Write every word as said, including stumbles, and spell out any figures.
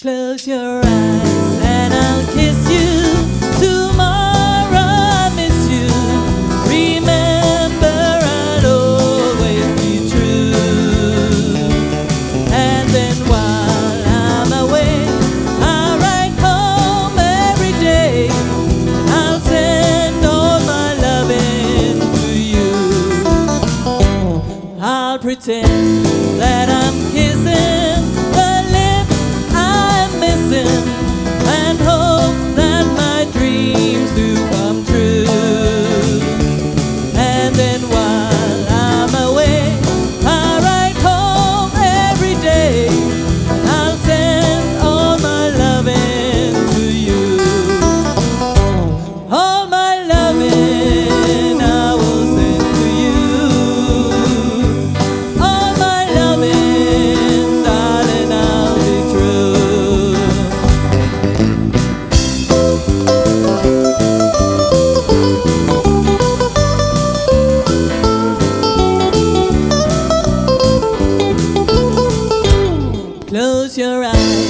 Close your eyes and I'll kiss you. Tomorrow I miss you. Remember I'll always be true. And then while I'm away, I'll write home every day. I'll send all my loving to you. I'll pretend that I'm kissing the lips I'm missing, and hope that my dreams do come true. And then while I'm away, I'll write home every day. I'll send all my loving to you. All my loving I will send to you. All my loving, darling, I'll be true. Close your eyes